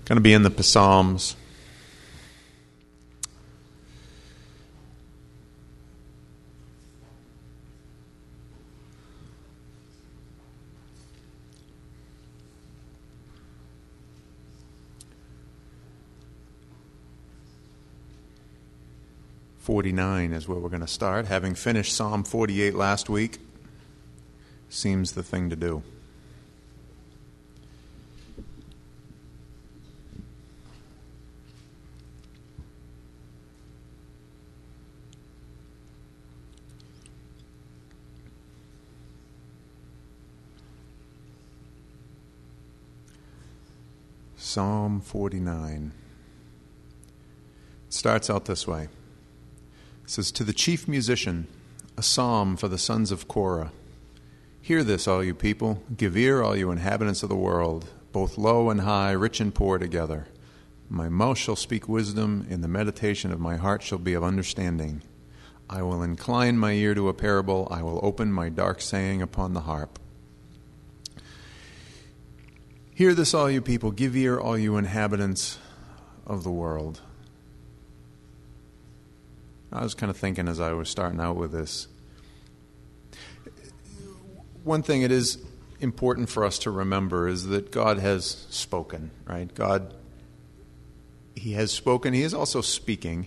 Going to be in the Psalms. .49 is where we're going to start. Having finished Psalm 48 last week, seems the thing to do. Psalm 49. It starts out this way. It says, "To the chief musician, a psalm for the sons of Korah. Hear this, all you people. Give ear, all you inhabitants of the world, both low and high, rich and poor together. My mouth shall speak wisdom, and the meditation of my heart shall be of understanding. I will incline my ear to a parable. I will open my dark saying upon the harp. Hear this, all you people. Give ear, all you inhabitants of the world." I was kind of thinking as I was starting out with this. One thing it is important for us to remember is that God has spoken, right? God, He has spoken. He is also speaking.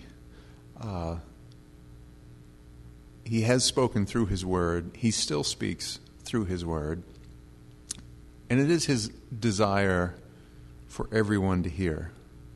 He has spoken through His Word. He still speaks through His Word. And it is His desire for everyone to hear.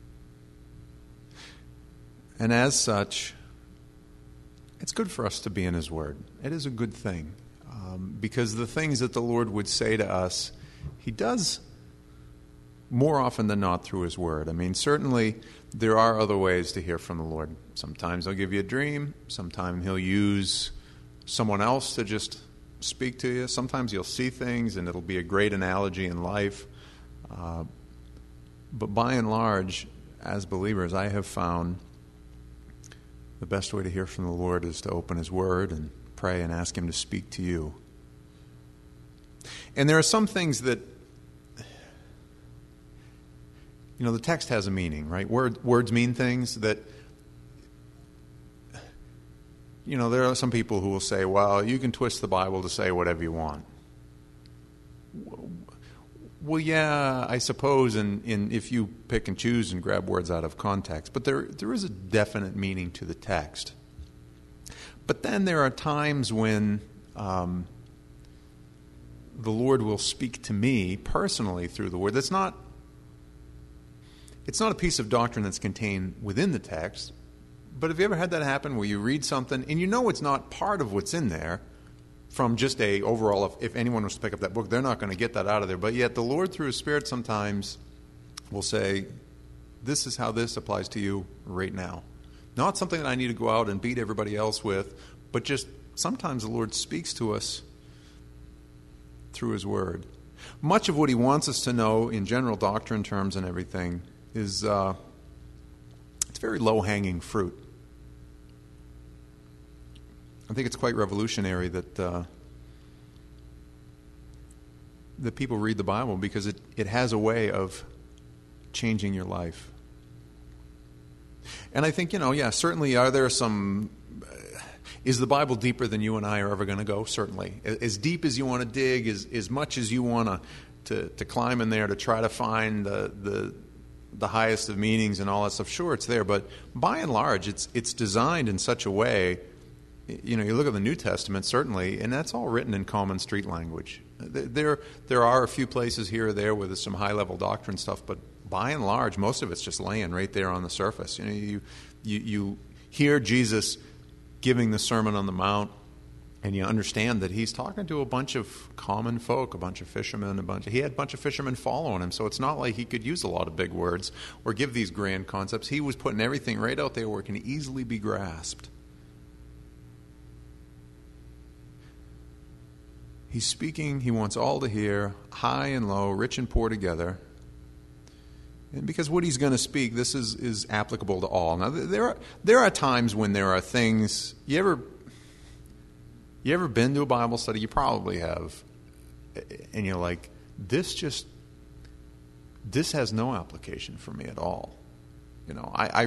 And as such, it's good for us to be in His Word. It is a good thing. Because the things that the Lord would say to us, He does more often than not through His Word. I mean, certainly there are other ways to hear from the Lord. Sometimes He'll give you a dream. Sometimes He'll use someone else to just speak to you. Sometimes you'll see things and it'll be a great analogy in life. But by and large, as believers, I have found the best way to hear from the Lord is to open His Word and pray and ask Him to speak to you. And there are some things that, the text has a meaning, right? Words mean things that, there are some people who will say, well, you can twist the Bible to say whatever you want. Well, yeah, I suppose, in if you pick and choose and grab words out of context. But there is a definite meaning to the text. But then there are times when the Lord will speak to me personally through the Word. It's not a piece of doctrine that's contained within the text. But have you ever had that happen where you read something and it's not part of what's in there from just a overall, if anyone was to pick up that book, they're not going to get that out of there. But yet the Lord through His Spirit sometimes will say, this is how this applies to you right now. Not something that I need to go out and beat everybody else with, but just sometimes the Lord speaks to us through His Word. Much of what He wants us to know in general doctrine terms and everything is it's very low-hanging fruit. I think it's quite revolutionary that people read the Bible because it has a way of changing your life. And I think, certainly are there some... is the Bible deeper than you and I are ever going to go? Certainly. As deep as you want to dig, as much as you want to climb in there to try to find the highest of meanings and all that stuff, sure, it's there. But by and large, it's designed in such a way... you look at the New Testament, certainly, and that's all written in common street language. There are a few places here or there where there's some high-level doctrine stuff, but by and large, most of it's just laying right there on the surface. You hear Jesus giving the Sermon on the Mount, and you understand that He's talking to a bunch of common folk, a bunch of fishermen, He had a bunch of fishermen following Him, so it's not like He could use a lot of big words or give these grand concepts. He was putting everything right out there where it can easily be grasped. He's speaking, He wants all to hear, high and low, rich and poor together. And because what He's going to speak, this is applicable to all. Now, there are times when there are things... You ever been to a Bible study? You probably have. And you're like, this just this has no application for me at all. I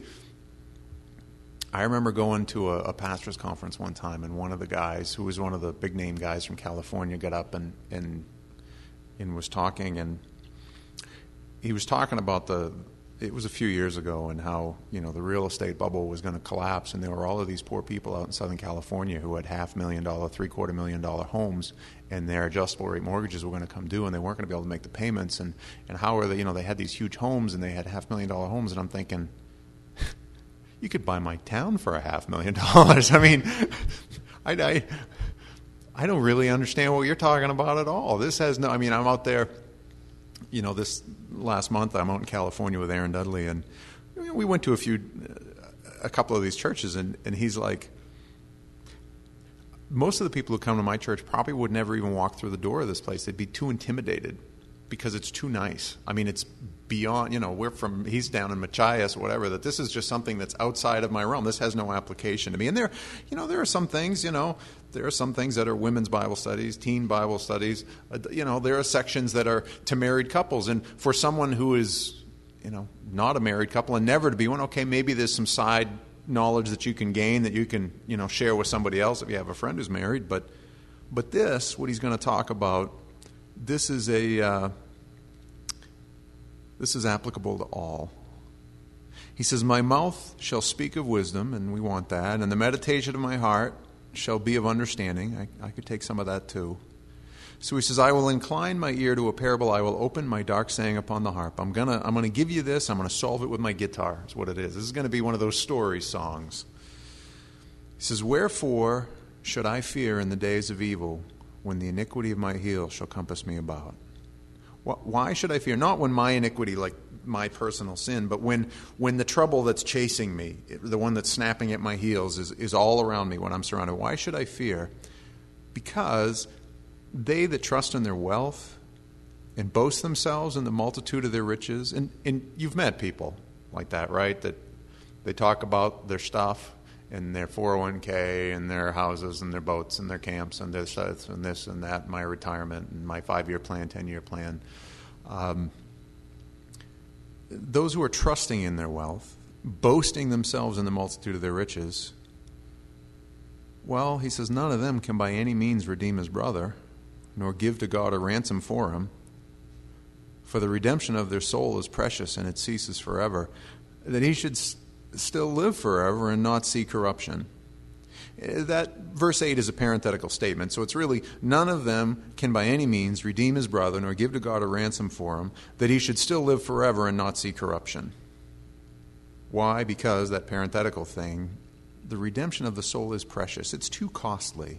remember going to a pastor's conference one time, and one of the guys, who was one of the big name guys from California, got up and was talking, and he was talking about it was a few years ago, and how, the real estate bubble was going to collapse, and there were all of these poor people out in Southern California who had $500,000, $750,000 homes, and their adjustable rate mortgages were going to come due, and they weren't going to be able to make the payments, and how are they, they had these huge homes, and they had $500,000 homes, and I'm thinking, you could buy my town for $500,000. I mean, I don't really understand what you're talking about at all. This has no, I'm out there, this last month I'm out in California with Aaron Dudley, and we went to a couple of these churches, and he's like, most of the people who come to my church probably would never even walk through the door of this place. They'd be too intimidated because it's too nice. I mean, it's beyond, he's down in Machias or whatever, that this is just something that's outside of my realm. This has no application to me. And there are some things, there are some things that are women's Bible studies, teen Bible studies. There are sections that are to married couples. And for someone who is, not a married couple and never to be one, okay, maybe there's some side knowledge that you can gain that you can, share with somebody else if you have a friend who's married. But this, what he's going to talk about, this is applicable to all. He says, my mouth shall speak of wisdom, and we want that, and the meditation of my heart shall be of understanding. I could take some of that too. So he says, I will incline my ear to a parable. I will open my dark saying upon the harp. I'm gonna give you this. I'm going to solve it with my guitar. That's what it is. This is going to be one of those story songs. He says, wherefore should I fear in the days of evil, when the iniquity of my heel shall compass me about? Why should I fear? Not when my iniquity, like my personal sin, but when the trouble that's chasing me, the one that's snapping at my heels, is all around me when I'm surrounded. Why should I fear? Because they that trust in their wealth and boast themselves in the multitude of their riches, and you've met people like that, right? That they talk about their stuff and their 401k and their houses and their boats and their camps and this and this and that, my retirement and my 5-year plan, 10-year plan. Those who are trusting in their wealth, boasting themselves in the multitude of their riches, well, he says, none of them can by any means redeem his brother, nor give to God a ransom for him. For the redemption of their soul is precious, and it ceases forever. That he should still live forever and not see corruption. That verse 8 is a parenthetical statement, so it's really, none of them can by any means redeem his brother, nor give to God a ransom for him, that he should still live forever and not see corruption. Why? Because that parenthetical thing, the redemption of the soul is precious. It's too costly.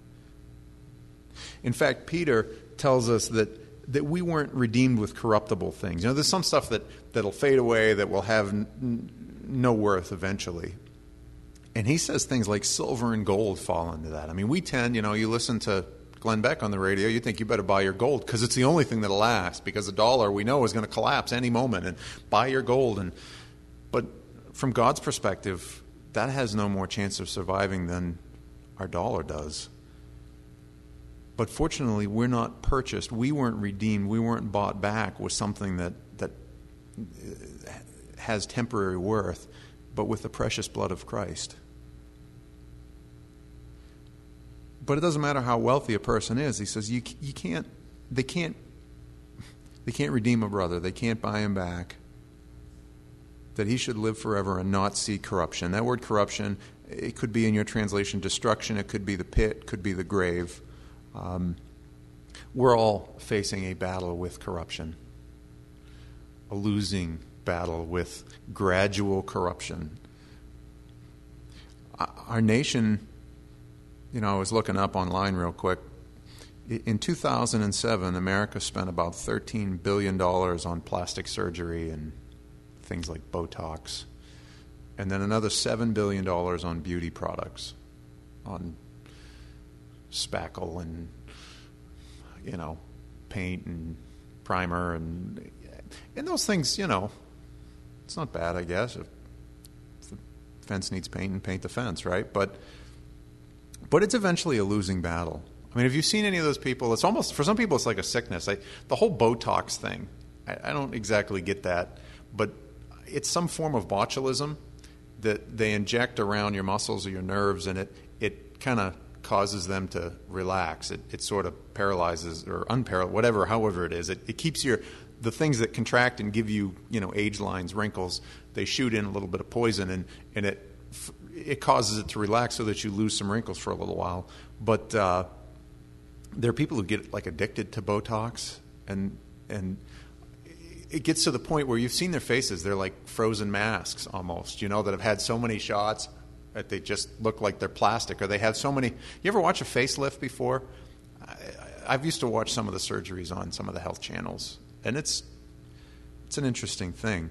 In fact, Peter tells us that we weren't redeemed with corruptible things. There's some stuff that'll fade away, that will have no worth eventually. And he says things like silver and gold fall into that. I mean, we tend, you listen to Glenn Beck on the radio, you think you better buy your gold because it's the only thing that'll last, because the dollar we know is going to collapse any moment, and buy your gold. But from God's perspective, that has no more chance of surviving than our dollar does. But fortunately, we're not purchased. We weren't redeemed. We weren't bought back with something that has temporary worth, but with the precious blood of Christ. But it doesn't matter how wealthy a person is. He says they can't redeem a brother. They can't buy him back. That he should live forever and not see corruption. That word corruption, it could be in your translation destruction. It could be the pit. It could be the grave. We're all facing a battle with corruption, a losing battle with gradual corruption. Our nation, I was looking up online real quick. In 2007, America spent about $13 billion on plastic surgery and things like Botox, and then another $7 billion on beauty products, on spackle and paint and primer and those things. It's not bad, I guess. If the fence needs paint, and paint the fence, right? But it's eventually a losing battle. I mean, have you seen any of those people? It's almost, for some people, it's like a sickness. The whole Botox thing. I don't exactly get that, but it's some form of botulism that they inject around your muscles or your nerves, and it kind of causes them to relax. It sort of paralyzes or unparalyzes, however it is. It keeps the things that contract and give you, age lines, wrinkles, they shoot in a little bit of poison, and it causes it to relax so that you lose some wrinkles for a little while. But there are people who get like addicted to Botox, and it gets to the point where you've seen their faces. They're like frozen masks almost, that have had so many shots that they just look like they're plastic, or they have so many. You ever watch a facelift before? I've used to watch some of the surgeries on some of the health channels, and it's an interesting thing.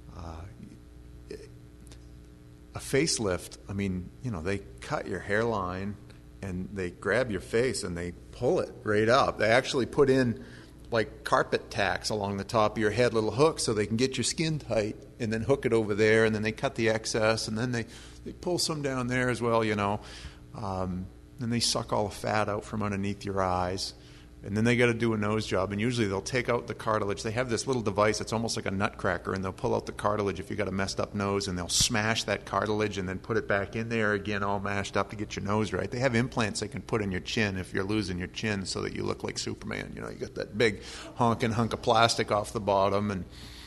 A facelift, they cut your hairline and they grab your face and they pull it right up. They actually put in like carpet tacks along the top of your head, little hooks, so they can get your skin tight and then hook it over there, and then they cut the excess, and then they pull some down there as well, Then they suck all the fat out from underneath your eyes. And then they got to do a nose job, and usually they'll take out the cartilage. They have this little device that's almost like a nutcracker, and they'll pull out the cartilage if you got a messed up nose, and they'll smash that cartilage and then put it back in there again, all mashed up to get your nose right. They have implants they can put in your chin if you're losing your chin, so that you look like Superman. You got that big honking hunk of plastic off the bottom,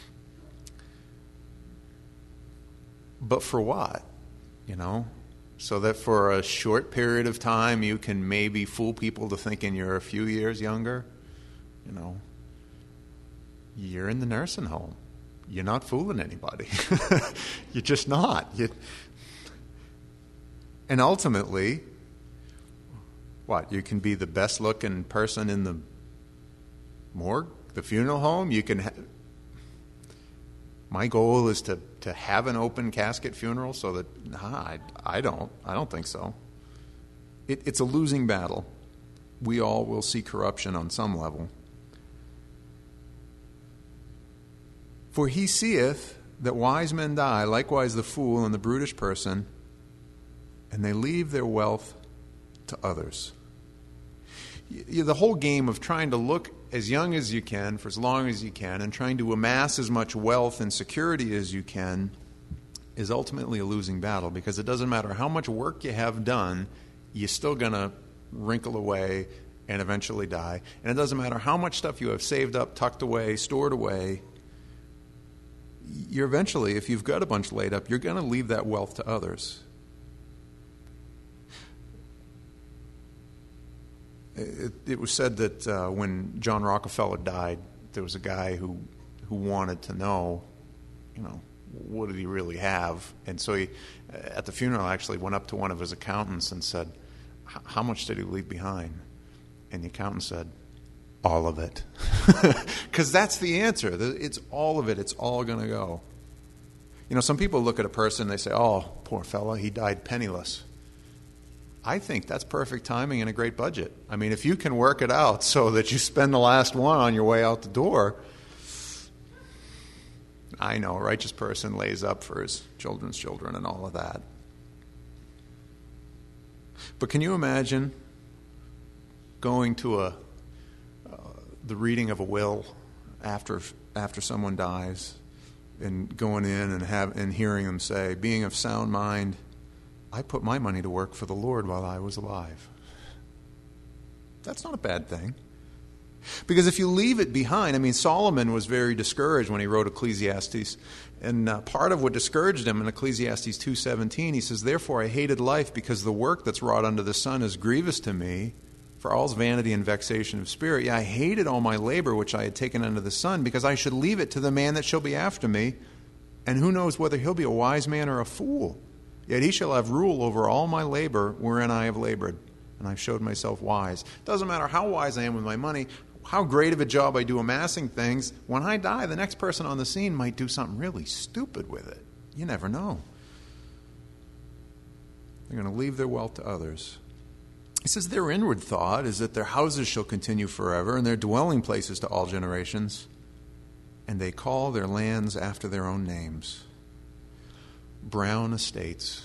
but for what? So that for a short period of time you can maybe fool people to thinking you're a few years younger. You're in the nursing home. You're not fooling anybody. You're just not. And ultimately, what? You can be the best looking person in the morgue, the funeral home. You can. My goal is to have an open casket funeral, so that I don't think so. It's a losing battle. We all will see corruption on some level. For he seeth that wise men die, likewise the fool and the brutish person, and they leave their wealth to others. The whole game of trying to look as young as you can for as long as you can and trying to amass as much wealth and security as you can is ultimately a losing battle, because it doesn't matter how much work you have done, you're still going to wrinkle away and eventually die. And it doesn't matter how much stuff you have saved up, tucked away, stored away, you're eventually, if you've got a bunch laid up, you're going to leave that wealth to others. It was said that when John Rockefeller died, there was a guy who wanted to know, what did he really have? And so he, at the funeral, actually went up to one of his accountants and said, how much did he leave behind? And the accountant said, all of it. Because that's the answer. It's all of it. It's all going to go. Some people look at a person and they say, oh, poor fella, he died penniless. I think that's perfect timing and a great budget. If you can work it out so that you spend the last one on your way out the door, I know, a righteous person lays up for his children's children and all of that. But can you imagine going to the reading of a will after someone dies, and going in and hearing them say, being of sound mind, I put my money to work for the Lord while I was alive. That's not a bad thing. Because if you leave it behind, Solomon was very discouraged when he wrote Ecclesiastes. And part of what discouraged him in Ecclesiastes 2:17, he says, therefore I hated life, because the work that's wrought under the sun is grievous to me, for all's vanity and vexation of spirit. I hated all my labor which I had taken under the sun, because I should leave it to the man that shall be after me. And who knows whether he'll be a wise man or a fool? Yet he shall have rule over all my labor wherein I have labored, and I've showed myself wise. Doesn't matter how wise I am with my money, how great of a job I do amassing things. When I die, the next person on the scene might do something really stupid with it. You never know. They're going to leave their wealth to others. He says their inward thought is that their houses shall continue forever, and their dwelling places to all generations. And they call their lands after their own names. Brown Estates,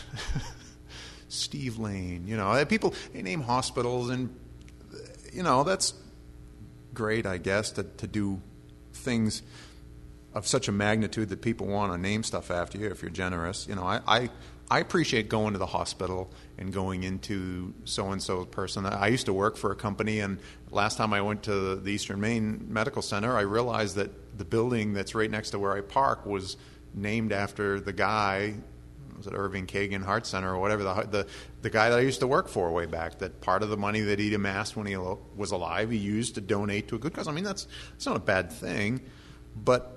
Steve Lane, people, they name hospitals, and, that's great, I guess, to do things of such a magnitude that people want to name stuff after you if you're generous. I appreciate going to the hospital and going into so-and-so person. I used to work for a company, and last time I went to the Eastern Maine Medical Center, I realized that the building that's right next to where I park was named after the guy, was it Irving Kagan Heart Center or whatever, the guy that I used to work for way back, that part of the money that he'd amassed when he was alive, he used to donate to a good cause. I mean, it's not a bad thing, but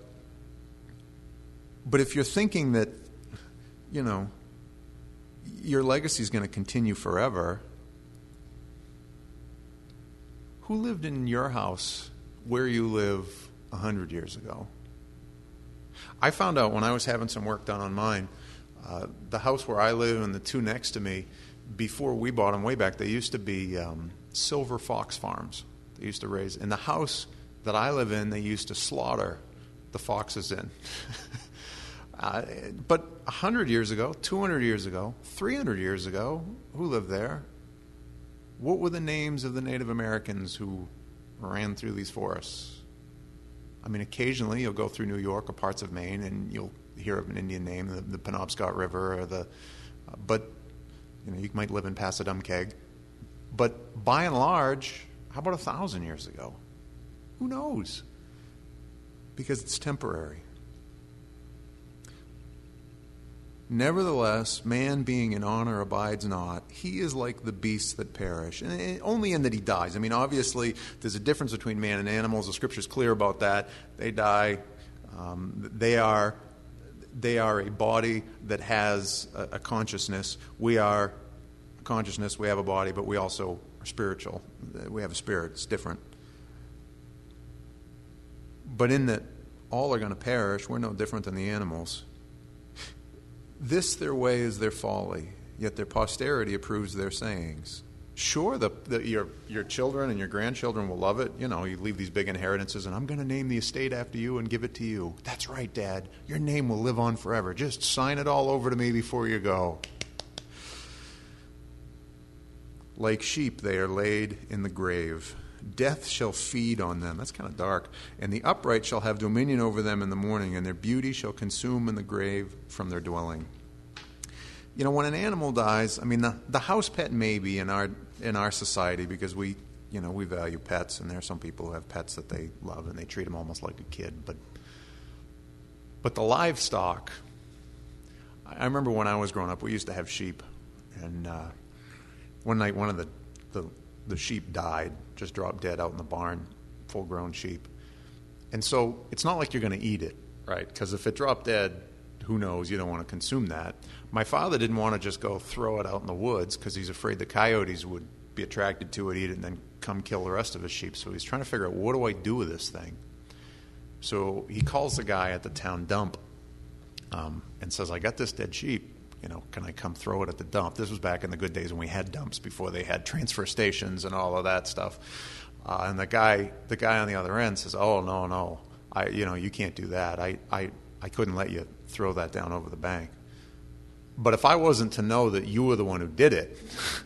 if you're thinking that, your legacy is going to continue forever, who lived in your house where you live 100 years ago? I found out when I was having some work done on mine, the house where I live and the two next to me, before we bought them way back, they used to be silver fox farms. They used to raise, in the house that I live in, they used to slaughter the foxes in. But 100 years ago, 200 years ago, 300 years ago, who lived there? What were the names of the Native Americans who ran through these forests? I mean, occasionally you'll go through New York or parts of Maine and you'll hear of an Indian name, the Penobscot River, or but you might live in Passadumkeag. But by and large, how about 1,000 years ago? Who knows? Because it's temporary. Nevertheless, man being in honor abides not. He is like the beasts that perish, and only in that he dies. I mean, obviously, there's a difference between man and animals. The Scripture's clear about that. They die. They are a body that has a consciousness. We are a consciousness. We have a body, but we also are spiritual. We have a spirit. It's different. But in that all are going to perish, we're no different than the animals. This their way is their folly, yet their posterity approves their sayings. Sure, your children and your grandchildren will love it. You leave these big inheritances, and I'm going to name the estate after you and give it to you. That's right, Dad. Your name will live on forever. Just sign it all over to me before you go. Like sheep, they are laid in the grave. Death shall feed on them. That's kind of dark. And the upright shall have dominion over them in the morning, and their beauty shall consume in the grave from their dwelling. When an animal dies, I mean, the house pet may be in our society, because we value pets, and there are some people who have pets that they love and they treat them almost like a kid. But the livestock, I remember when I was growing up, we used to have sheep, and one night one of the sheep died, just dropped dead out in the barn, full-grown sheep. And so it's not like you're going to eat it, right? Because if it dropped dead, who knows? You don't want to consume that. My father didn't want to just go throw it out in the woods because he's afraid the coyotes would be attracted to it, eat it, and then come kill the rest of his sheep. So he's trying to figure out, what do I do with this thing? So he calls the guy at the town dump and says, I got this dead sheep. Can I come throw it at the dump? This was back in the good days when we had dumps, before they had transfer stations and all of that stuff. And the guy on the other end says, "Oh, no, you can't do that. I couldn't let you throw that down over the bank. But if I wasn't to know that you were the one who did it,"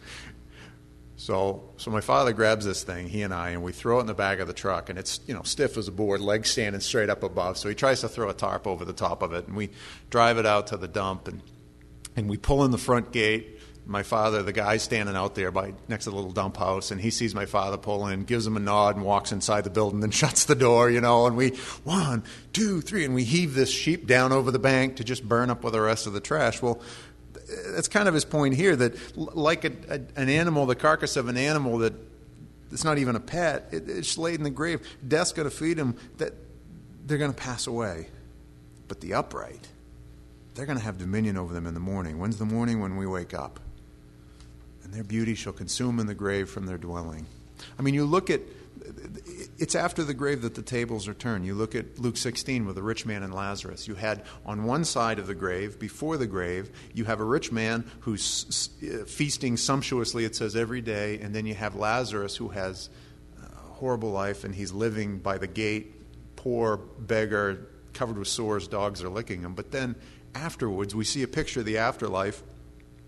so my father grabs this thing, he and I, and we throw it in the back of the truck, and it's stiff as a board, legs standing straight up above. So he tries to throw a tarp over the top of it, and we drive it out to the dump, and we pull in the front gate. My father, the guy's standing out there next to the little dump house, and he sees my father pull in, gives him a nod, and walks inside the building, then shuts the door, and we, 1, 2, 3, and we heave this sheep down over the bank to just burn up with the rest of the trash. Well, that's kind of his point here, that like an animal, the carcass of an animal that it's not even a pet, it's laid in the grave. Death's going to feed them, that they're going to pass away. But the upright, they're going to have dominion over them in the morning. When's the morning? When we wake up. And their beauty shall consume in the grave from their dwelling. I mean, you look at, it's after the grave that the tables are turned. You look at Luke 16 with the rich man and Lazarus. You had on one side of the grave, before the grave, you have a rich man who's feasting sumptuously, it says, every day. And then you have Lazarus, who has a horrible life, and he's living by the gate, poor beggar, covered with sores, dogs are licking him. But then afterwards, we see a picture of the afterlife.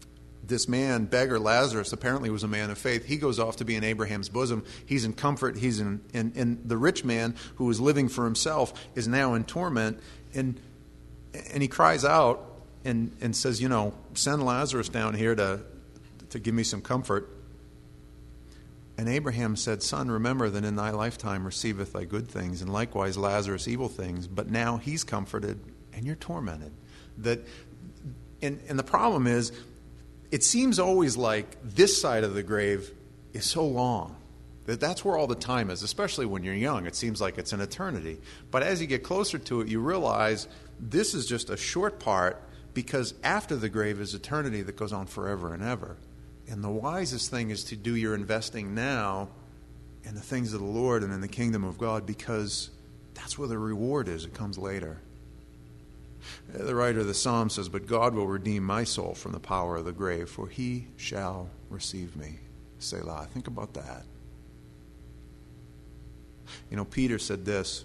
this man, beggar Lazarus, apparently was a man of faith. He goes off to be in Abraham's bosom. He's in comfort. He's in the rich man who was living for himself is now in torment. And he cries out and says, send Lazarus down here to give me some comfort. And Abraham said, Son, remember that in thy lifetime receiveth thy good things, and likewise Lazarus evil things. But now he's comforted, and you're tormented. And the problem is, it seems always like this side of the grave is so long. That's where all the time is, especially when you're young. It seems like it's an eternity. But as you get closer to it, you realize this is just a short part, because after the grave is eternity that goes on forever and ever. And the wisest thing is to do your investing now in the things of the Lord and in the kingdom of God, because that's where the reward is. It comes later. The writer of the Psalm says, But God will redeem my soul from the power of the grave, for he shall receive me. Selah. Think about that. Peter said this,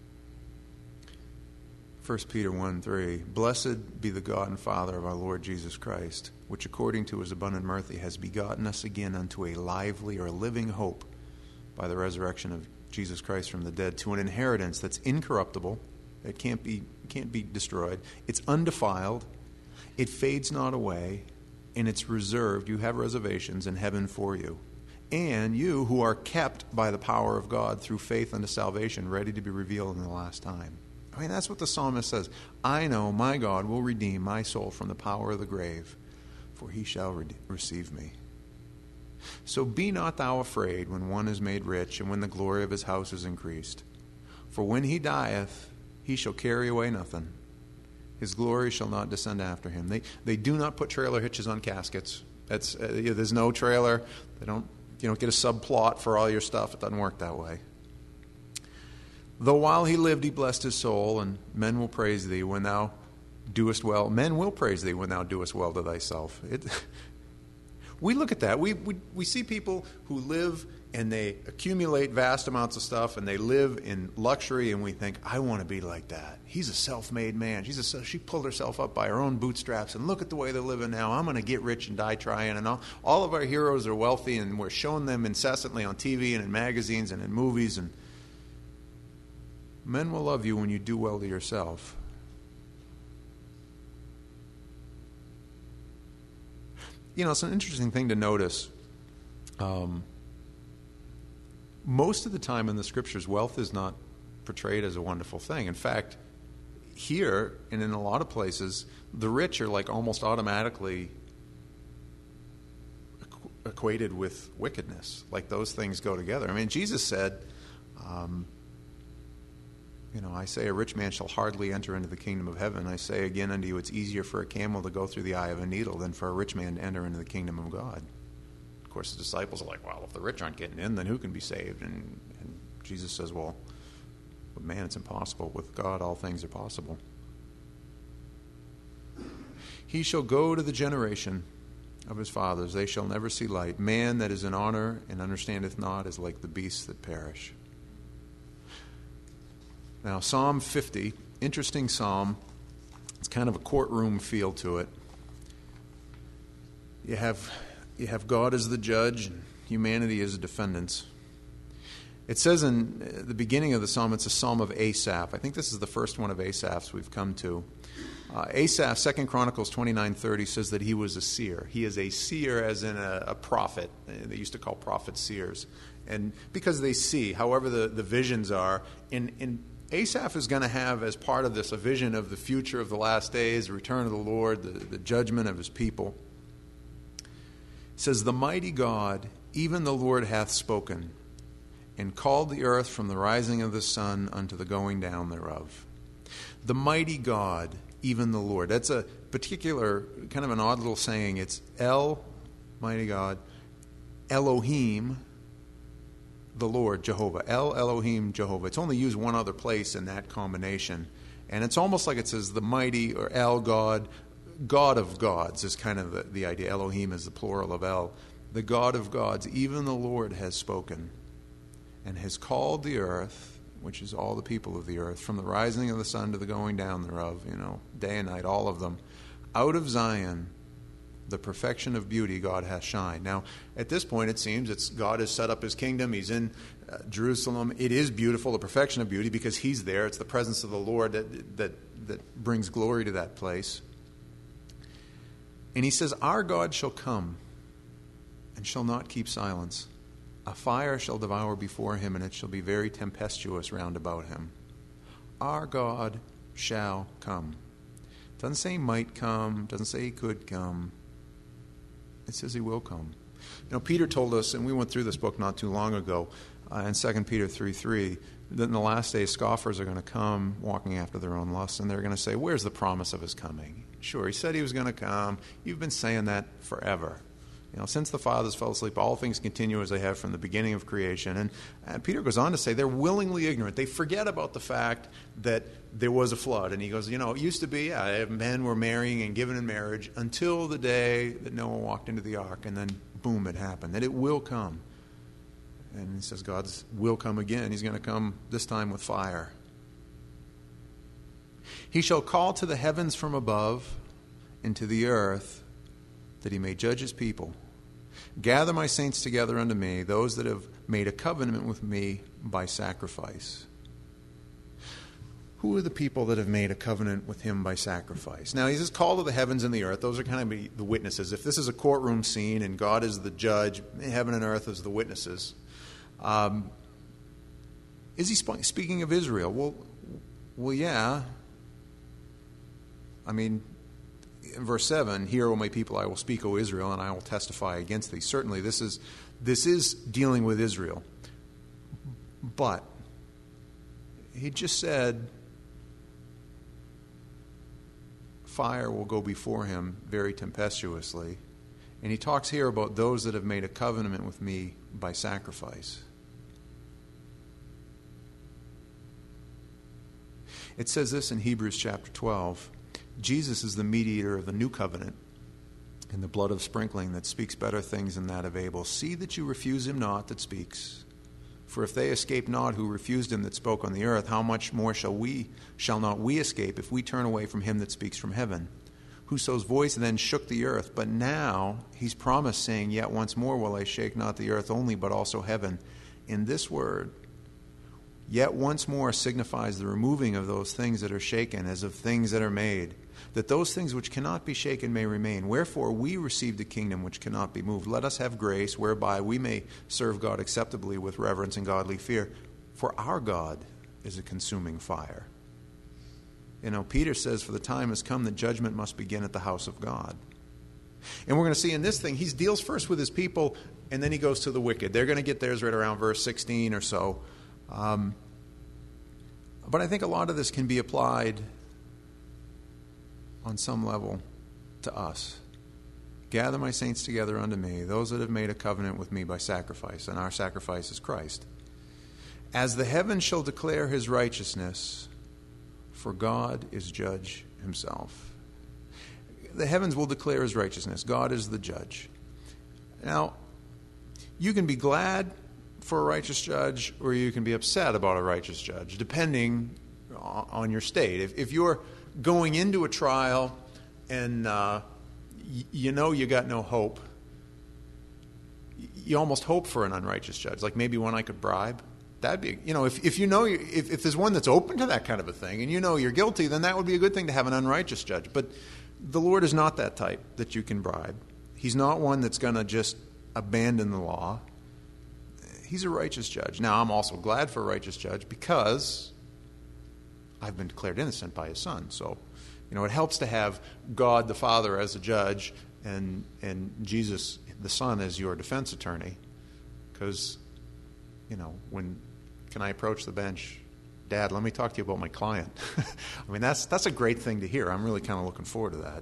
1 Peter 1:3, Blessed be the God and Father of our Lord Jesus Christ, which according to his abundant mercy has begotten us again unto a lively or living hope by the resurrection of Jesus Christ from the dead, to an inheritance that's incorruptible, that can't be destroyed, it's undefiled, it fades not away, and it's reserved, you have reservations in heaven for you. And you who are kept by the power of God through faith unto salvation, ready to be revealed in the last time. That's what the psalmist says. I know my God will redeem my soul from the power of the grave, for he shall receive me. So be not thou afraid when one is made rich, and when the glory of his house is increased. For when he dieth, he shall carry away nothing. His glory shall not descend after him. They do not put trailer hitches on caskets. There's no trailer. You don't get a subplot for all your stuff. It doesn't work that way. Though while he lived he blessed his soul, and men will praise thee when thou doest well. Men will praise thee when thou doest well to thyself. We look at that. We see people who live and they accumulate vast amounts of stuff and they live in luxury, and we think, I want to be like that. He's a self-made man. She pulled herself up by her own bootstraps, and look at the way they're living now. I'm going to get rich and die trying. And all of our heroes are wealthy, and we're showing them incessantly on TV and in magazines and in movies. And men will love you when you do well to yourself. It's an interesting thing to notice. Most of the time in the Scriptures, wealth is not portrayed as a wonderful thing. In fact, here and in a lot of places, the rich are like almost automatically equated with wickedness. Like those things go together. Jesus said, I say a rich man shall hardly enter into the kingdom of heaven. I say again unto you, it's easier for a camel to go through the eye of a needle than for a rich man to enter into the kingdom of God. Of course, the disciples are like, well, if the rich aren't getting in, then who can be saved? And Jesus says, well, with man it's impossible. With God all things are possible. He shall go to the generation of his fathers. They shall never see light. Man that is in honor and understandeth not is like the beasts that perish. Now, Psalm 50, interesting psalm. It's kind of a courtroom feel to it. You have God as the judge and humanity as the defendants. It says in the beginning of the psalm, it's a psalm of Asaph. I think this is the first one of Asaph's we've come to. Asaph, 2 Chronicles 29:30 says that he was a seer. He is a seer as in a prophet. They used to call prophets seers. And because they see, however the visions are, in Asaph is going to have as part of this a vision of the future of the last days, the return of the Lord, the judgment of his people. It says, the mighty God, even the Lord hath spoken, and called the earth from the rising of the sun unto the going down thereof. The mighty God, even the Lord. That's a particular, kind of an odd little saying. It's El, mighty God, Elohim, the Lord, Jehovah. El Elohim, Jehovah. It's only used one other place in that combination. And it's almost like it says the mighty, or El, God, God of gods is kind of the idea. Elohim is the plural of El. The God of gods, even the Lord has spoken and has called the earth, which is all the people of the earth, from the rising of the sun to the going down thereof, day and night, all of them, out of Zion, the perfection of beauty God hath shined. Now, at this point, it seems God has set up his kingdom. He's in Jerusalem. It is beautiful, the perfection of beauty, because he's there. It's the presence of the Lord that brings glory to that place. And he says, our God shall come and shall not keep silence. A fire shall devour before him, and it shall be very tempestuous round about him. Our God shall come. Doesn't say he might come, doesn't say he could come. It says he will come. You know, Peter told us, and we went through this book not too long ago, in 2 Peter 3:3, that in the last days scoffers are going to come walking after their own lusts, and they're going to say, where's the promise of his coming? Sure, he said he was going to come. You've been saying that forever. You know, since the fathers fell asleep, all things continue as they have from the beginning of creation. And Peter goes on to say they're willingly ignorant. They forget about the fact that there was a flood. And he goes, you know, it used to be, men were marrying and given in marriage until the day that Noah walked into the ark, and then boom, it happened. That it will come. And he says God's will come again. He's going to come this time with fire. He shall call to the heavens from above and to the earth, that he may judge his people. Gather my saints together unto me, those that have made a covenant with me by sacrifice. Who are the people that have made a covenant with him by sacrifice? Now, he says, call to the heavens and the earth. Those are kind of the witnesses. If this is a courtroom scene and God is the judge, heaven and earth is the witnesses, is he speaking of Israel? Well, yeah. I mean, in verse 7, hear, O my people, I will speak, O Israel, and I will testify against thee. Certainly, this is dealing with Israel. But he just said, fire will go before him very tempestuously. And he talks here about those that have made a covenant with me by sacrifice. It says this in Hebrews chapter 12. Jesus is the mediator of the new covenant in the blood of sprinkling that speaks better things than that of Abel. See that you refuse him not that speaks. For if they escape not who refused him that spoke on the earth, how much more shall not we escape if we turn away from him that speaks from heaven? Whoso's voice then shook the earth, but now he's promised, saying, yet once more will I shake not the earth only, but also heaven. In this word, yet once more signifies the removing of those things that are shaken, as of things that are made, that those things which cannot be shaken may remain. Wherefore we received a kingdom which cannot be moved. Let us have grace, whereby we may serve God acceptably with reverence and godly fear. For our God is a consuming fire. You know, Peter says, for the time has come that judgment must begin at the house of God. And we're going to see in this thing, he deals first with his people, and then he goes to the wicked. They're going to get theirs right around verse 16 or so. But I think a lot of this can be applied on some level to us. Gather my saints together unto me, those that have made a covenant with me by sacrifice, and our sacrifice is Christ. As the heavens shall declare his righteousness, for God is judge himself. The heavens will declare his righteousness. God is the judge. Now, you can be glad for a righteous judge, or you can be upset about a righteous judge, depending on your state. If you're going into a trial and you know you got no hope, you almost hope for an unrighteous judge, like maybe one I could bribe. That'd be, you know, if you know, if there's one that's open to that kind of a thing, and you know you're guilty, then that would be a good thing to have an unrighteous judge. But the Lord is not that type that you can bribe. He's not one that's going to just abandon the law. He's a righteous judge. Now, I'm also glad for a righteous judge because I've been declared innocent by his son. So, you know, it helps to have God the Father as a judge and Jesus the Son as your defense attorney. Because, you know, when can I approach the bench? Dad, let me talk to you about my client. I mean, that's a great thing to hear. I'm really kind of looking forward to that.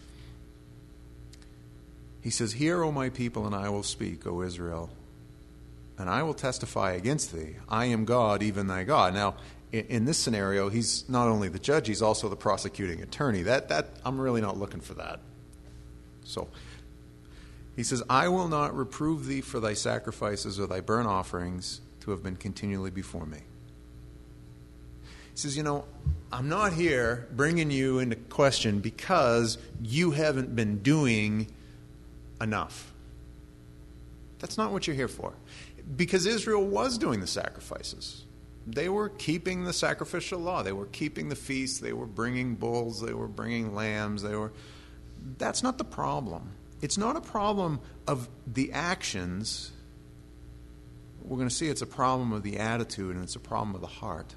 He says, hear, O my people, and I will speak, O Israel. And I will testify against thee. I am God, even thy God. Now, in this scenario, he's not only the judge, he's also the prosecuting attorney. That I'm really not looking for that. So, he says, I will not reprove thee for thy sacrifices or thy burnt offerings to have been continually before me. He says, you know, I'm not here bringing you into question because you haven't been doing enough. That's not what you're here for. Because Israel was doing the sacrifices. They were keeping the sacrificial law. They were keeping the feasts. They were bringing bulls. They were bringing lambs. That's not the problem. It's not a problem of the actions. We're going to see it's a problem of the attitude, and it's a problem of the heart.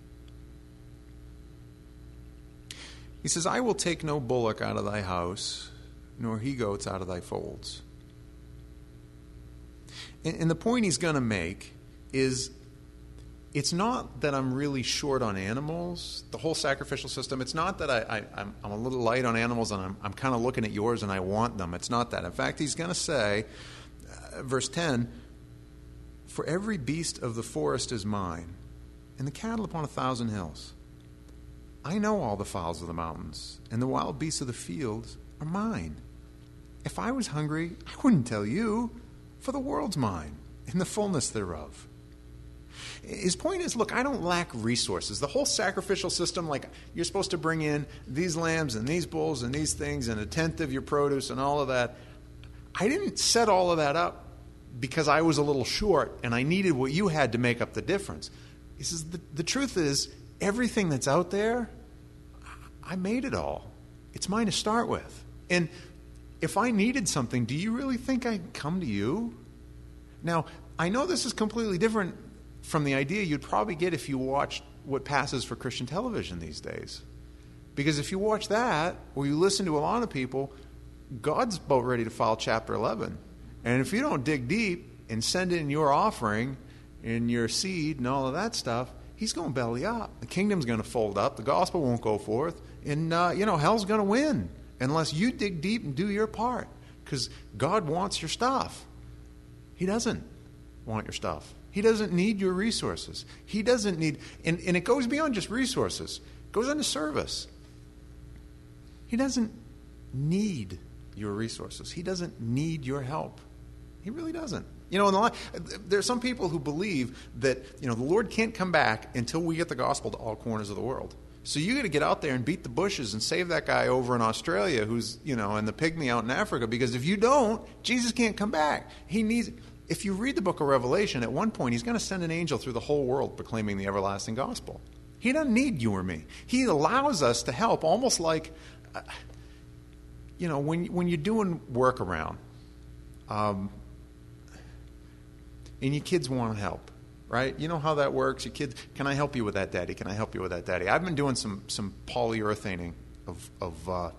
He says, I will take no bullock out of thy house, nor he-goats out of thy folds. And the point he's going to make is, it's not that I'm really short on animals, the whole sacrificial system. It's not that I'm a little light on animals and I'm kind of looking at yours and I want them. It's not that. In fact, he's going to say, verse 10, for every beast of the forest is mine, and the cattle upon 1,000 hills. I know all the fowls of the mountains, and the wild beasts of the fields are mine. If I was hungry, I wouldn't tell you, for the world's mine, and the fullness thereof. His point is, look, I don't lack resources. The whole sacrificial system, like you're supposed to bring in these lambs and these bulls and these things and a tenth of your produce and all of that. I didn't set all of that up because I was a little short and I needed what you had to make up the difference. He says, the truth is, everything that's out there, I made it all. It's mine to start with. And if I needed something, do you really think I'd come to you? Now, I know this is completely different from the idea you'd probably get if you watched what passes for Christian television these days. Because if you watch that, or you listen to a lot of people, God's about ready to file Chapter 11. And if you don't dig deep and send in your offering and your seed and all of that stuff, he's going to belly up. The kingdom's going to fold up. The gospel won't go forth. And, hell's going to win unless you dig deep and do your part. Because God wants your stuff. He doesn't want your stuff. He doesn't need your resources. He doesn't need, and it goes beyond just resources. It goes into service. He doesn't need your resources. He doesn't need your help. He really doesn't. There are some people who believe that, the Lord can't come back until we get the gospel to all corners of the world. So you got to get out there and beat the bushes and save that guy over in Australia who's, and the pygmy out in Africa, because if you don't, Jesus can't come back. He needs. If you read the book of Revelation, at one point he's going to send an angel through the whole world proclaiming the everlasting gospel. He doesn't need you or me. He allows us to help, almost like, when you're doing work around, and your kids want to help, right? You know how that works. Your kids, can I help you with that, Daddy? Can I help you with that, Daddy? I've been doing some polyurethaning of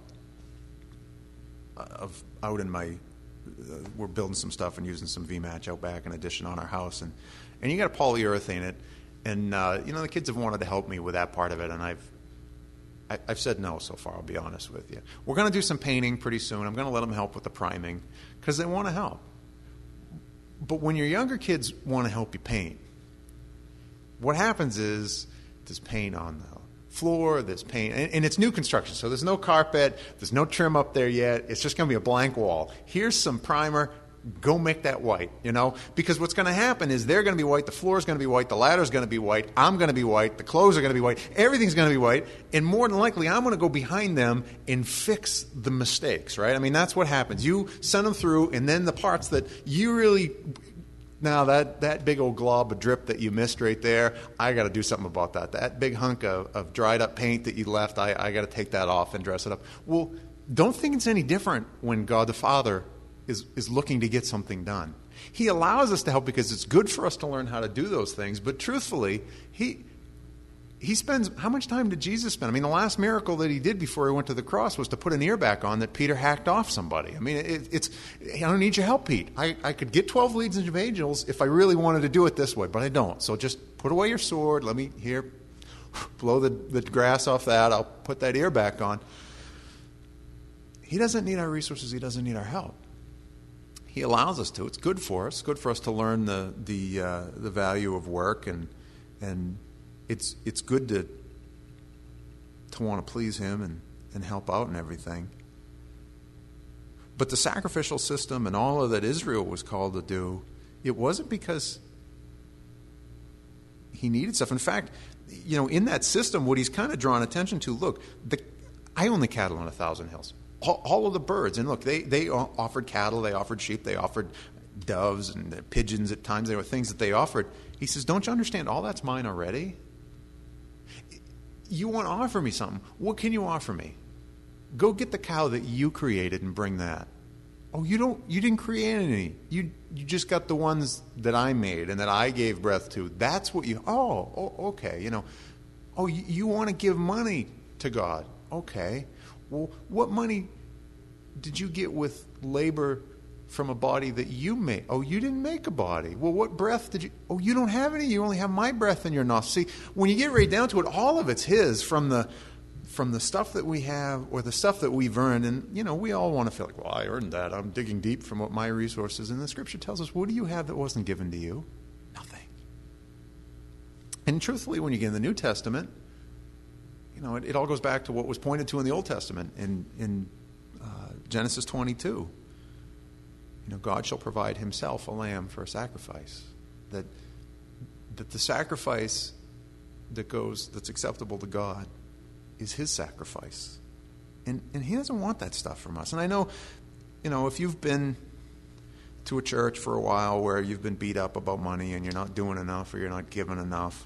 out in my. We're building some stuff and using some V-Match out back in addition on our house, and you got to polyurethane it, and the kids have wanted to help me with that part of it, and I've said no so far. I'll be honest with you. We're going to do some painting pretty soon. I'm going to let them help with the priming because they want to help. But when your younger kids want to help you paint, what happens is there's paint on the floor, there's paint, and it's new construction, so there's no carpet, there's no trim up there yet. It's just going to be a blank wall. Here's some primer. Go make that white, because what's going to happen is they're going to be white, the floor's going to be white, the ladder's going to be white, I'm going to be white, the clothes are going to be white, everything's going to be white, and more than likely I'm going to go behind them and fix the mistakes, right? I mean, that's what happens. You send them through, and then the parts that you really... Now, that big old glob of drip that you missed right there, I got to do something about that. That big hunk of dried up paint that you left, I got to take that off and dress it up. Well, don't think it's any different when God the Father is looking to get something done. He allows us to help because it's good for us to learn how to do those things. But truthfully, he spends, how much time did Jesus spend? I mean, the last miracle that he did before he went to the cross was to put an ear back on that Peter hacked off somebody. I mean, I don't need your help, Pete. I could get 12 legions of angels if I really wanted to do it this way, but I don't. So just put away your sword. Let me, here, blow the grass off that. I'll put that ear back on. He doesn't need our resources. He doesn't need our help. He allows us to. It's good for us. It's good for us to learn the value of work, and it's good to want to please him and help out and everything. But the sacrificial system and all of that Israel was called to do, it wasn't because he needed stuff. In fact, in that system, what he's kind of drawn attention to, look, I own the cattle on 1,000 hills. all of the birds. And look, they offered cattle, they offered sheep, they offered doves and pigeons at times. There were things that they offered. He says, don't you understand? All that's mine already. You want to offer me something. What can you offer me? Go get the cow that you created and bring that. Oh, you didn't create any. You just got the ones that I made and that I gave breath to. That's what you, okay. Oh, you want to give money to God. Okay. Well, what money did you get with labor from a body that you made? Oh, you didn't make a body. Well, what breath did you? Oh, you don't have any. You only have my breath in your nostrils. See, when you get right down to it, all of it's His from the stuff that we have or the stuff that we've earned. And, we all want to feel like, well, I earned that. I'm digging deep from what my resources. And the Scripture tells us, what do you have that wasn't given to you? Nothing. And truthfully, when you get in the New Testament, it all goes back to what was pointed to in the Old Testament in Genesis 22. God shall provide Himself a lamb for a sacrifice. That the sacrifice that's acceptable to God is His sacrifice. And He doesn't want that stuff from us. And I know, if you've been to a church for a while where you've been beat up about money and you're not doing enough or you're not giving enough,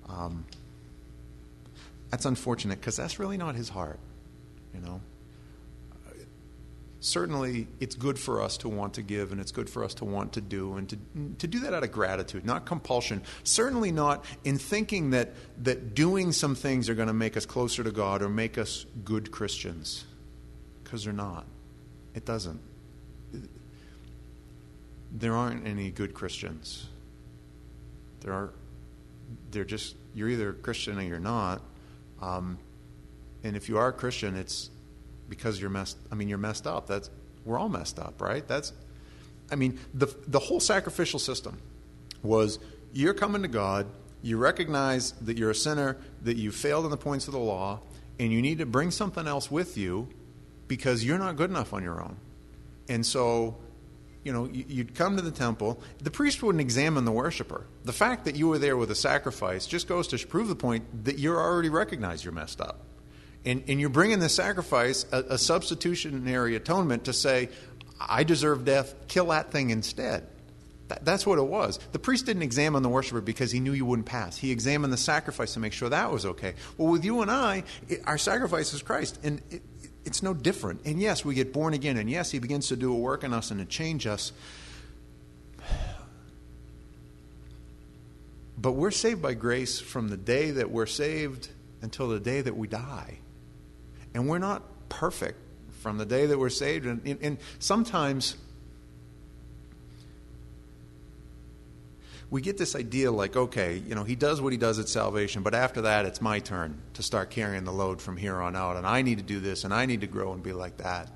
that's unfortunate because that's really not His heart, Certainly, it's good for us to want to give, and it's good for us to want to do, and to do that out of gratitude, not compulsion. Certainly not in thinking that doing some things are going to make us closer to God or make us good Christians, because they're not. It doesn't. There aren't any good Christians. You're either a Christian or you're not. And if you are a Christian, it's because you're messed up. We're all messed up, right? The whole sacrificial system was you're coming to God, you recognize that you're a sinner, that you failed in the points of the law, and you need to bring something else with you because you're not good enough on your own. And so, you'd come to the temple. The priest wouldn't examine the worshiper. The fact that you were there with a sacrifice just goes to prove the point that you're already recognized you're messed up. And you're bringing the sacrifice, a substitutionary atonement to say, I deserve death, kill that thing instead. That's what it was. The priest didn't examine the worshiper because he knew you wouldn't pass. He examined the sacrifice to make sure that was okay. Well, with you and our sacrifice is Christ, and it's no different. And yes, we get born again, and yes, He begins to do a work in us and to change us. But we're saved by grace from the day that we're saved until the day that we die. And we're not perfect from the day that we're saved. And sometimes we get this idea like, okay, He does what He does at salvation, but after that it's my turn to start carrying the load from here on out, and I need to do this, and I need to grow and be like that.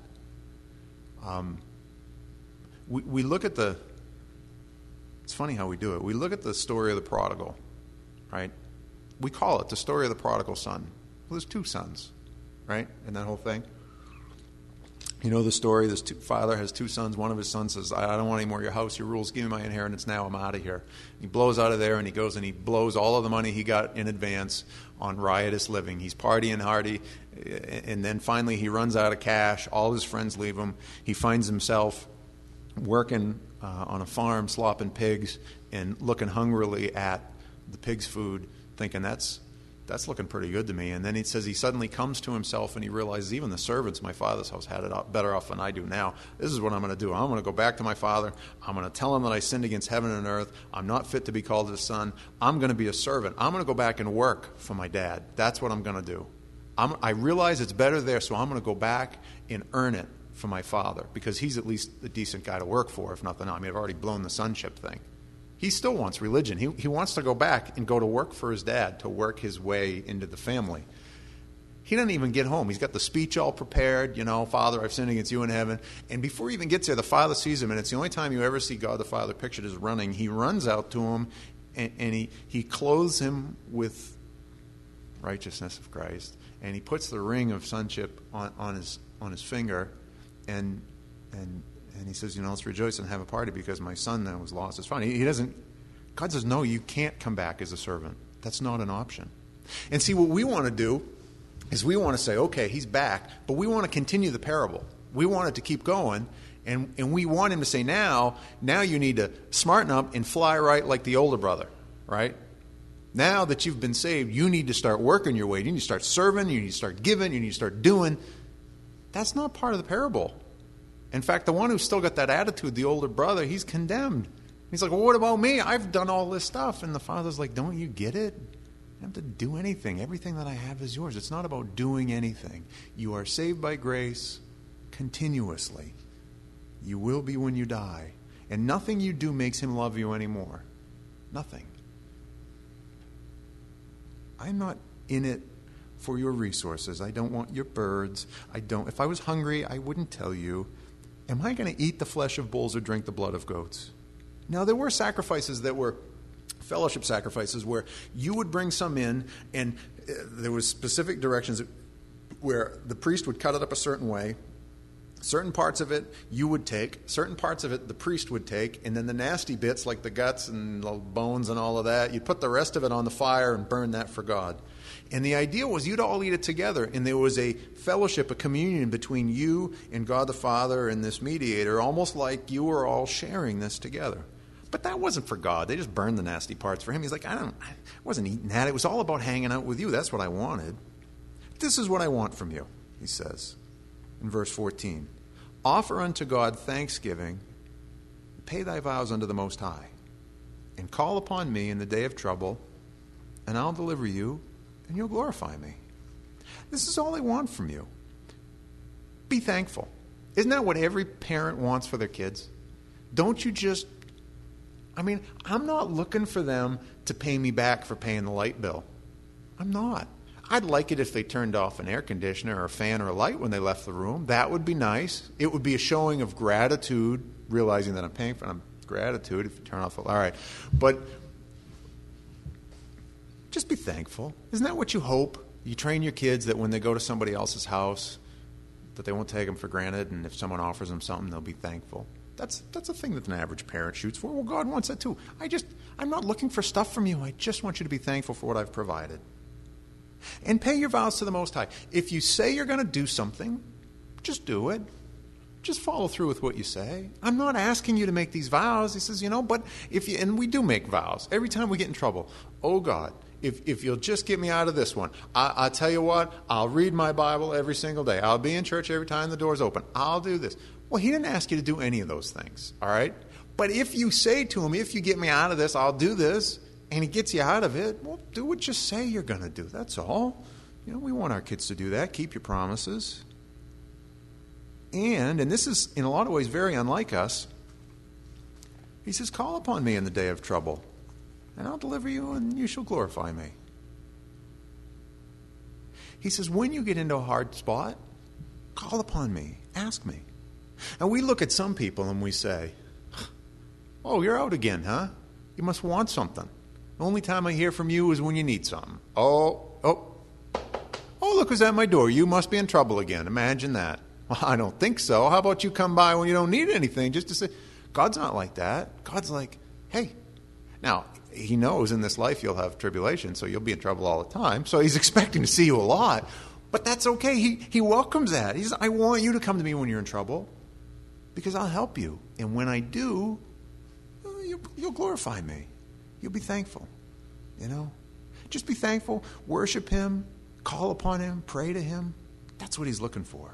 We look at it's funny how we do it. We look at the story of the prodigal, right? We call it the story of the prodigal son. Well, there's two sons, right, in that whole thing. The story, this father has two sons. One of his sons says, I don't want any more of your house, your rules, give me my inheritance now, I'm out of here. He blows out of there, and he goes and he blows all of the money he got in advance on riotous living. He's partying hardy, and then finally he runs out of cash. All his friends leave him. He finds himself working on a farm, slopping pigs, and looking hungrily at the pig's food, thinking that's looking pretty good to me. And then he says he suddenly comes to himself and he realizes even the servants in my father's house had it better off than I do now. This is what I'm going to do. I'm going to go back to my father. I'm going to tell him that I sinned against heaven and earth. I'm not fit to be called his son. I'm going to be a servant. I'm going to go back and work for my dad. That's what I'm going to do. I realize it's better there, so I'm going to go back and earn it for my father because he's at least a decent guy to work for, if nothing else. I've already blown the sonship thing. He still wants religion. He wants to go back and go to work for his dad, to work his way into the family. He doesn't even get home. He's got the speech all prepared, Father, I've sinned against you in heaven. And before he even gets there, the Father sees him, and it's the only time you ever see God the Father pictured as running. He runs out to him, and he clothes him with righteousness of Christ, and he puts the ring of sonship on his finger, and he says, let's rejoice and have a party because my son that was lost is found. God says, no, you can't come back as a servant. That's not an option. And see, what we want to do is we want to say, okay, he's back, but we want to continue the parable. We want it to keep going, and we want him to say, now you need to smarten up and fly right like the older brother, right? Now that you've been saved, you need to start working your way. You need to start serving, you need to start giving, you need to start doing. That's not part of the parable. In fact, the one who's still got that attitude, the older brother, he's condemned. He's like, well, what about me? I've done all this stuff. And the father's like, don't you get it? You don't have to do anything. Everything that I have is yours. It's not about doing anything. You are saved by grace continuously. You will be when you die. And nothing you do makes him love you anymore. Nothing. I'm not in it for your resources. I don't want your birds. If I was hungry, I wouldn't tell you. Am I going to eat the flesh of bulls or drink the blood of goats? Now, there were sacrifices that were fellowship sacrifices where you would bring some in, and there was specific directions where the priest would cut it up a certain way. Certain parts of it you would take, certain parts of it the priest would take, and then the nasty bits like the guts and the bones and all of that, you'd put the rest of it on the fire and burn that for God. And the idea was you'd all eat it together, and there was a fellowship, a communion between you and God the Father and this mediator, almost like you were all sharing this together. But that wasn't for God. They just burned the nasty parts for him. He's like, I wasn't eating that. It was all about hanging out with you. That's what I wanted. This is what I want from you, he says in verse 14. Offer unto God thanksgiving, pay thy vows unto the Most High, and call upon me in the day of trouble, and I'll deliver you, and you'll glorify me. This is all I want from you. Be thankful. Isn't that what every parent wants for their kids? Don't you just... I'm not looking for them to pay me back for paying the light bill. I'm not. I'd like it if they turned off an air conditioner or a fan or a light when they left the room. That would be nice. It would be a showing of gratitude, realizing that I'm paying for gratitude if you turn off the light. All right. But just be thankful. Isn't that what you hope? You train your kids that when they go to somebody else's house, that they won't take them for granted, and if someone offers them something, they'll be thankful. That's a thing that an average parent shoots for. Well, God wants that too. I'm not looking for stuff from you. I just want you to be thankful for what I've provided. And pay your vows to the Most High. If you say you're going to do something, just do it. Just follow through with what you say. I'm not asking you to make these vows. He says, but if you, and we do make vows. Every time we get in trouble, oh God, if you'll just get me out of this one, I'll tell you what, I'll read my Bible every single day. I'll be in church every time the door's open. I'll do this. Well, he didn't ask you to do any of those things, all right? But if you say to him, if you get me out of this, I'll do this, and he gets you out of it, well, do what you say you're going to do. That's all. We want our kids to do that. Keep your promises. And this is in a lot of ways very unlike us, he says, call upon me in the day of trouble, and I'll deliver you, and you shall glorify me. He says, when you get into a hard spot, call upon me. Ask me. And we look at some people and we say, oh, you're out again, huh? You must want something. The only time I hear from you is when you need something. Oh, look who's at my door. You must be in trouble again. Imagine that. Well, I don't think so. How about you come by when you don't need anything just to say, God's not like that. God's like, hey. Now, he knows in this life you'll have tribulation, so you'll be in trouble all the time. So he's expecting to see you a lot. But that's okay. He welcomes that. He says, I want you to come to me when you're in trouble because I'll help you. And when I do, you'll glorify me. You'll be thankful. Just be thankful. Worship him. Call upon him. Pray to him. That's what he's looking for.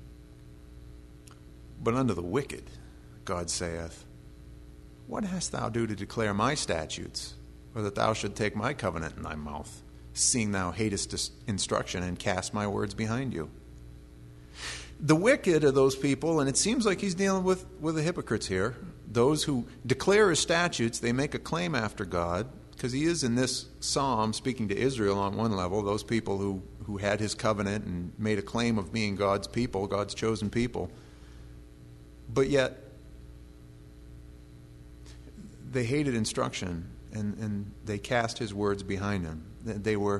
But unto the wicked, God saith, what hast thou do to declare my statutes, or that thou should take my covenant in thy mouth, seeing thou hatest instruction and cast my words behind you? The wicked are those people, and it seems like he's dealing with the hypocrites here, those who declare his statutes, they make a claim after God, because he is in this psalm speaking to Israel on one level, those people who had his covenant and made a claim of being God's people, God's chosen people. But yet, they hated instruction, and they cast his words behind him. They were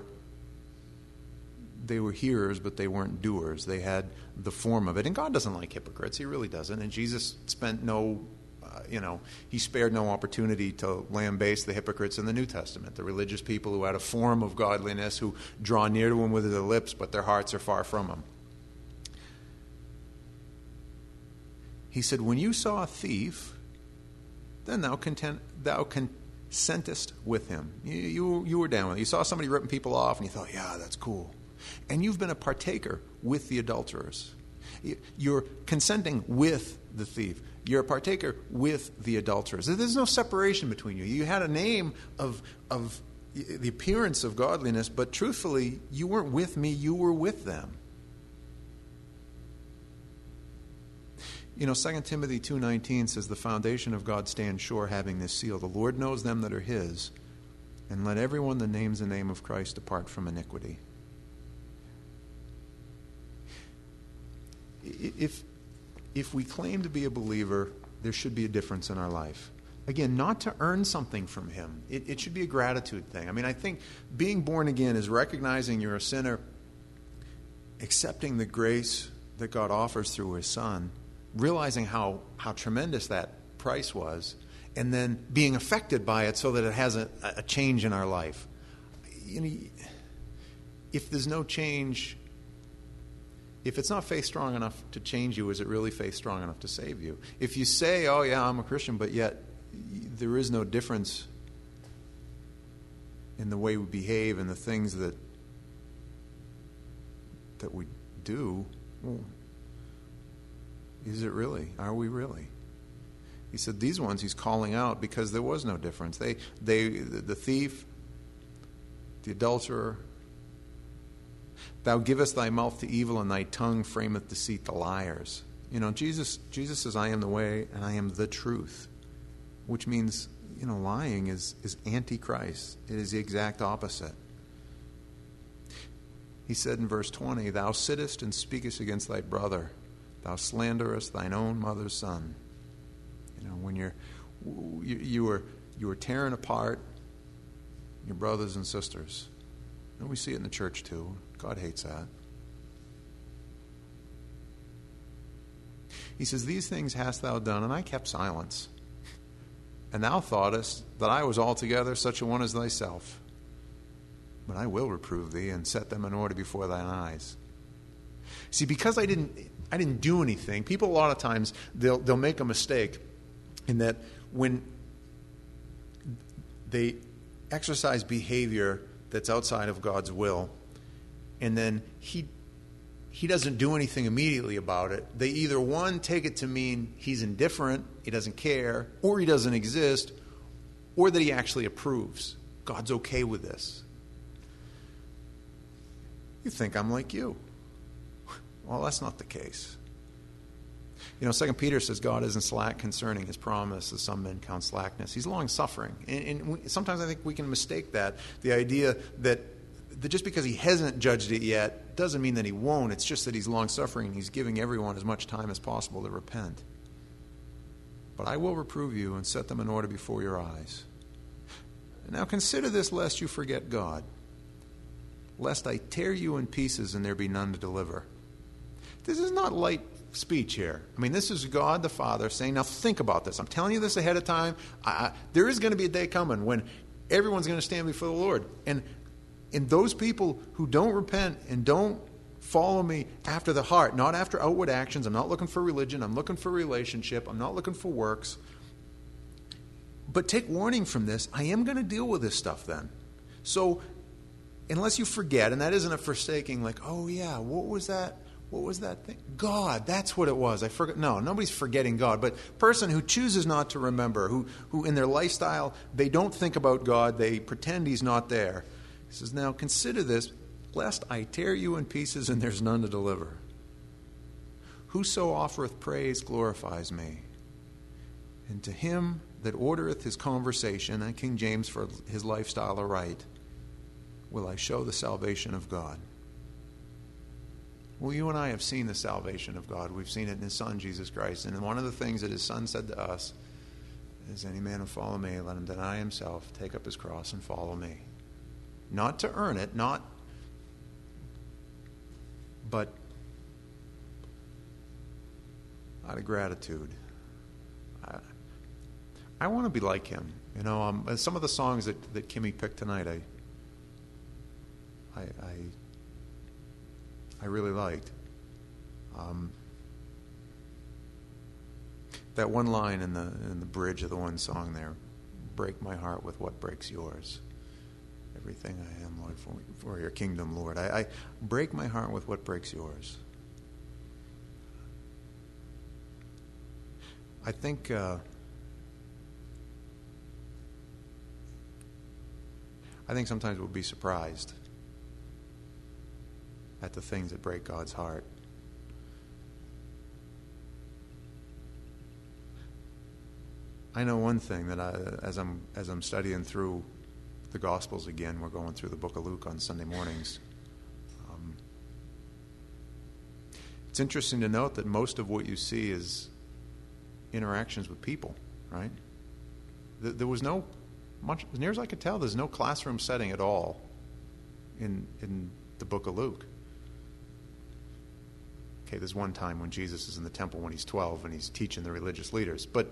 hearers, but they weren't doers. They had the form of it. And God doesn't like hypocrites. He really doesn't. And Jesus spent no he spared no opportunity to lambaste the hypocrites in the New Testament, the religious people who had a form of godliness, who draw near to him with their lips, but their hearts are far from him. He said, when you saw a thief, then thou consentest with him. You were down with it. You saw somebody ripping people off, and you thought, yeah, that's cool. And you've been a partaker with the adulterers. You're consenting with the thief. You're a partaker with the adulterers. There's no separation between you. You had a name of the appearance of godliness, but truthfully, you weren't with me, you were with them. 2 Timothy 2:19 says, the foundation of God stands sure, having this seal. The Lord knows them that are his, and let everyone that names the name of Christ depart from iniquity. If we claim to be a believer, there should be a difference in our life. Again, not to earn something from him. It should be a gratitude thing. I think being born again is recognizing you're a sinner, accepting the grace that God offers through his Son, realizing how tremendous that price was, and then being affected by it so that it has a change in our life. If there's no change, if it's not faith strong enough to change you, is it really faith strong enough to save you? If you say, oh yeah, I'm a Christian, but yet there is no difference in the way we behave and the things that we do, well, is it really? Are we really? He said these ones he's calling out because there was no difference. The thief, the adulterer. Thou givest thy mouth to evil, and thy tongue frameth deceit to liars. Jesus says, I am the way and I am the truth, which means, lying is antichrist. It is the exact opposite. He said in verse 20, thou sittest and speakest against thy brother. Thou slanderest thine own mother's son. When you were tearing apart your brothers and sisters. And we see it in the church too. God hates that. He says, these things hast thou done, and I kept silence. And thou thoughtest that I was altogether such a one as thyself. But I will reprove thee, and set them in order before thine eyes. See, because I didn't do anything, people a lot of times, they'll make a mistake in that when they exercise behavior that's outside of God's will, and then he doesn't do anything immediately about it, they either, one, take it to mean he's indifferent, he doesn't care, or he doesn't exist, or that he actually approves. God's okay with this. You think I'm like you. Well, that's not the case. 2 Peter says God isn't slack concerning his promise, as some men count slackness. He's long-suffering. And sometimes I think we can mistake that, the idea that just because he hasn't judged it yet doesn't mean that he won't. It's just that he's long-suffering and he's giving everyone as much time as possible to repent. But I will reprove you and set them in order before your eyes. Now consider this, lest you forget God, lest I tear you in pieces and there be none to deliver. This is not light speech here. This is God the Father saying, now think about this. I'm telling you this ahead of time. There is going to be a day coming when everyone's going to stand before the Lord. And those people who don't repent and don't follow me after the heart, not after outward actions. I'm not looking for religion. I'm looking for relationship. I'm not looking for works. But take warning from this. I am going to deal with this stuff then. So unless you forget, and that isn't a forsaking, like, oh yeah, what was that? What was that thing? God, that's what it was. I forgot. No, nobody's forgetting God. But person who chooses not to remember, who in their lifestyle, they don't think about God, they pretend he's not there. He says, now consider this, lest I tear you in pieces and there's none to deliver. Whoso offereth praise glorifies me. And to him that ordereth his conversation, and King James for his lifestyle aright, will I show the salvation of God. Well, you and I have seen the salvation of God. We've seen it in his Son, Jesus Christ. And one of the things that his Son said to us is, any man who follow me, let him deny himself, take up his cross, and follow me. Not to earn it, but out of gratitude. I want to be like him. Some of the songs that Kimmy picked tonight, I really liked. That one line in the bridge of the one song there, break my heart with what breaks yours. Everything I am, Lord, for your kingdom, Lord. I break my heart with what breaks yours. I think sometimes we'll be surprised at the things that break God's heart. I know one thing that as I'm studying through the Gospels again, we're going through the book of Luke on Sunday mornings. It's interesting to note that most of what you see is interactions with people, right? There was no much, as near as I could tell, there's no classroom setting at all in the book of Luke. Okay, there's one time when Jesus is in the temple when he's 12 and he's teaching the religious leaders, but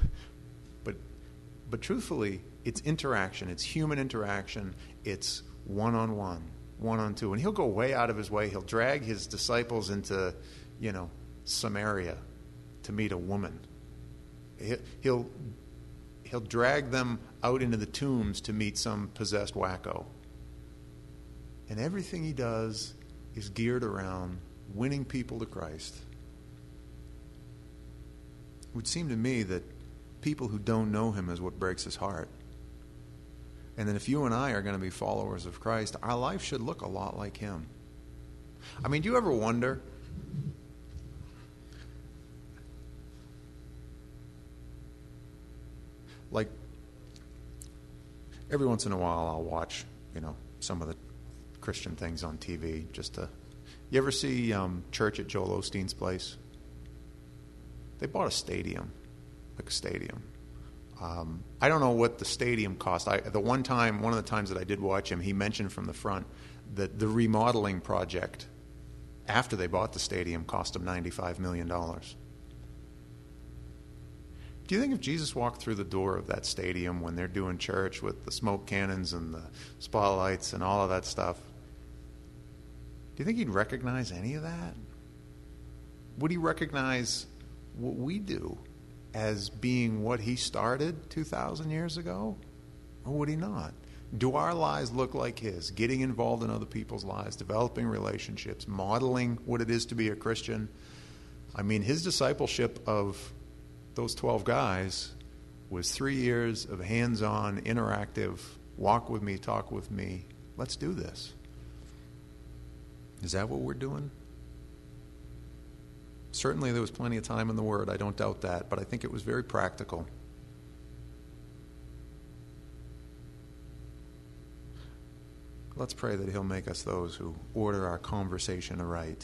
truthfully, it's interaction. It's human interaction. It's one-on-one, one-on-two. And he'll go way out of his way. He'll drag his disciples into, Samaria to meet a woman. He'll drag them out into the tombs to meet some possessed wacko. And everything he does is geared around winning people to Christ. It would seem to me that people who don't know him is what breaks his heart. And then if you and I are going to be followers of Christ, our life should look a lot like him. I mean, do you ever wonder? Like, every once in a while I'll watch, some of the Christian things on TV just to... You ever see church at Joel Osteen's place? They bought a stadium. Like a stadium. I don't know what the stadium cost. One of the times that I did watch him, he mentioned from the front that the remodeling project after they bought the stadium cost them $95 million. Do you think if Jesus walked through the door of that stadium when they're doing church with the smoke cannons and the spotlights and all of that stuff, do you think he'd recognize any of that? Would he recognize what we do as being what he started 2,000 years ago? Or would he not? Do our lives look like his? Getting involved in other people's lives, developing relationships, modeling what it is to be a Christian. I mean, his discipleship of those 12 guys was 3 years of hands-on, interactive, walk with me, talk with me. Let's do this. Is that what we're doing? Certainly there was plenty of time in the Word, I don't doubt that, but I think it was very practical. Let's pray that he'll make us those who order our conversation aright.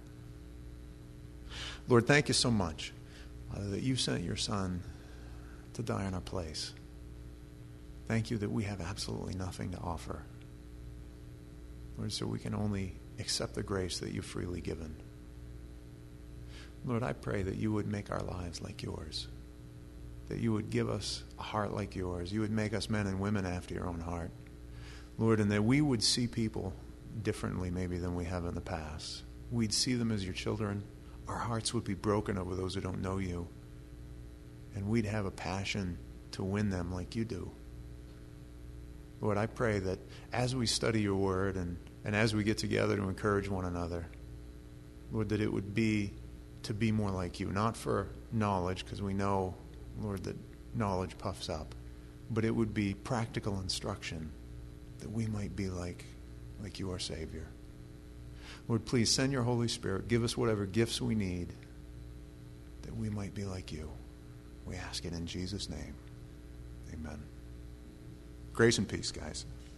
Lord, thank you so much that you sent your Son to die in our place. Thank you that we have absolutely nothing to offer. Lord, so we can only accept the grace that you've freely given. Lord, I pray that you would make our lives like yours, that you would give us a heart like yours. You would make us men and women after your own heart. Lord, and that we would see people differently maybe than we have in the past. We'd see them as your children. Our hearts would be broken over those who don't know you. And we'd have a passion to win them like you do. Lord, I pray that as we study your word and as we get together to encourage one another, Lord, that it would be to be more like you, not for knowledge, because we know, Lord, that knowledge puffs up, but it would be practical instruction that we might be like your Savior. Lord, please send your Holy Spirit. Give us whatever gifts we need that we might be like you. We ask it in Jesus' name. Amen. Grace and peace, guys.